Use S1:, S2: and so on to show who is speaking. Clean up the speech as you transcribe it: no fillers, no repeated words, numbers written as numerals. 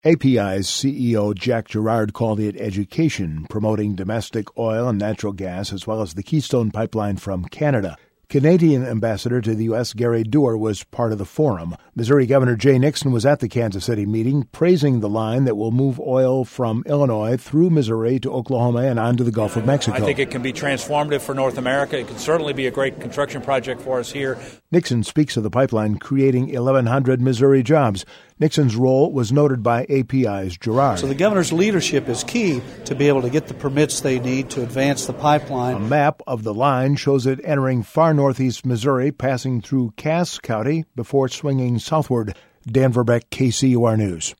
S1: API's CEO Jack Gerard called it education, promoting domestic oil and natural gas as well as the Keystone Pipeline from Canada. Canadian ambassador to the U.S. Gary Doer was part of the forum. Missouri Governor Jay Nixon was at the Kansas City meeting, praising the line that will move oil from Illinois through Missouri to Oklahoma and on to the Gulf of Mexico.
S2: I think it can be transformative for North America. It can certainly be a great construction project for us here.
S1: Nixon speaks of the pipeline creating 1,100 Missouri jobs. Nixon's role was noted by API's Gerard.
S3: So the governor's leadership is key to be able to get the permits they need to advance the pipeline.
S1: A map of the line shows it entering far northeast Missouri, passing through Cass County before swinging southward. Dan Verbeck, KCUR News.